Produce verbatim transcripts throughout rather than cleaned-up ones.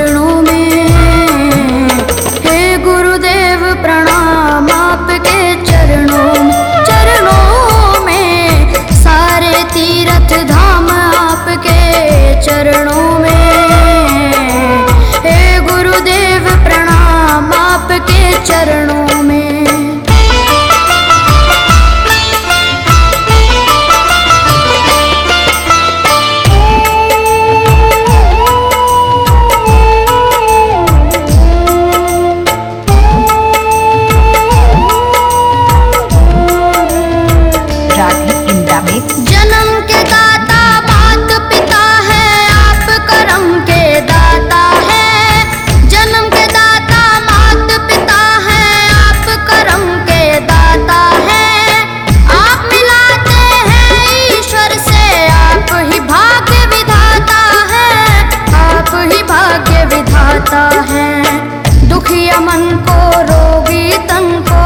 चरणों में। हे गुरुदेव प्रणाम आपके चरणों में, चरणों में सारे तीर्थ धाम आपके चरणों में। हे गुरुदेव प्रणाम आपके चरणों में। जन्म के दाता मात पिता है, आप करम के दाता है। जन्म के दाता मात पिता है, आप करम के दाता है। आप मिलाते हैं ईश्वर से, आप ही भाग्य विधाता है, आप ही भाग्य विधाता है। दुखिया मन को रोगी तन को,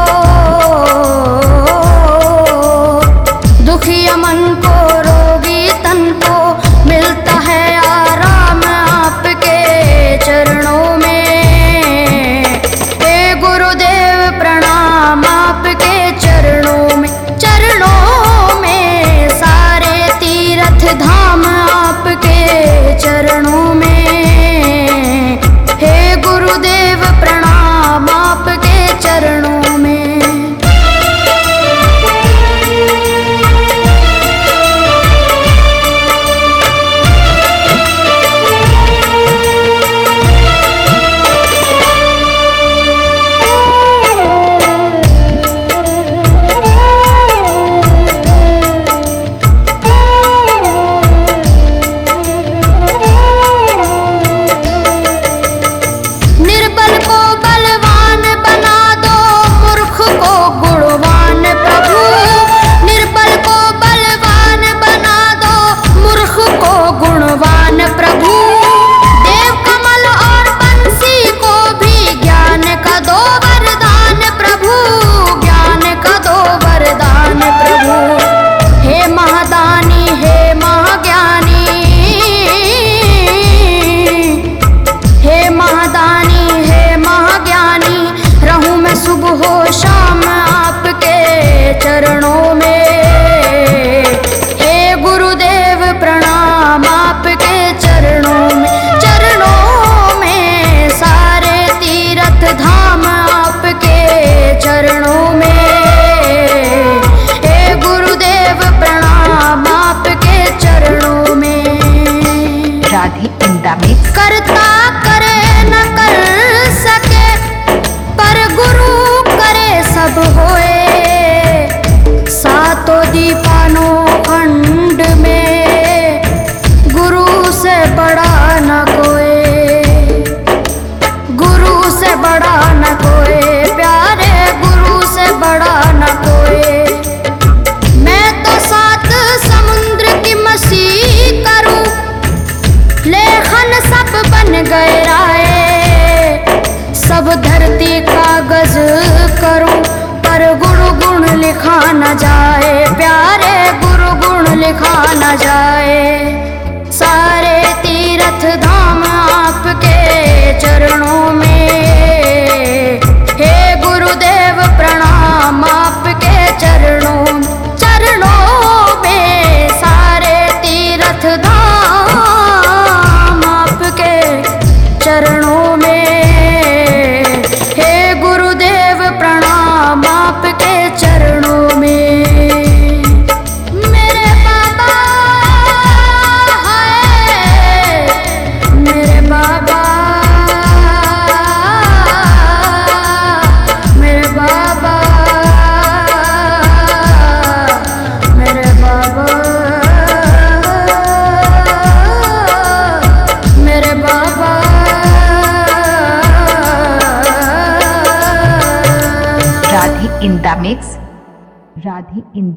दुखिया मन को रोगी तन को मिलता है आराम आपके चरणों में। हे गुरुदेव प्रणाम आपके चरणों में, चरणों में सारे तीर्थ धाम आपके चरणों में। हे गुरुदेव प्रणाम आपके चरणों में। निर्बल को बलवान बना दो, मूर्ख को गुणवान प्रभु। निर्बल को बलवान बना दो, मूर्ख को गुणवान प्रभु। देव कमल और बंसी को भी ज्ञान का दो वरदान प्रभु, ज्ञान का दो वरदान प्रभु। हे महादानी हे महाज्ञानी, हे महादानी हे महाज्ञानी, रहूं मैं सुबह हो शाम आपके चरणों में। हे गुरुदेव प्रणाम आपके चरणों में, चरणों में सारे तीर्थ धाम आपके चरणों में। हे गुरुदेव प्रणाम आपके चरणों में। राधे इंदा मिक्स। करता करे न कर सके, पर गुरु करे सब होए। सातों दीपानों खंड में गुरु से बड़ा न कोई, गुरु से बड़ा न कोई, प्यारे गुरु से बड़ा न कोई। मैं तो सात समुद्र की मसी करूं, लेखन सब बन गए राय। सब धरती कागज करूं, पर गुरु गुण लिखा न जाए, प्यारे गुरु गुण लिखा न जाए। सारे तीर्थ धाम आपके चरणों में। हे गुरुदेव प्रणाम आपके चरणों में, चरणों में सारे तीर्थ धाम आपके चरणों में। हे गुरुदेव प्रणाम आपके चरणों में। मेरे बाबा हाय, मेरे बाबा, मेरे बाबा, मेरे बाबा, मेरे बाबा। राधे इंदा मिक्स। राधे इंदा।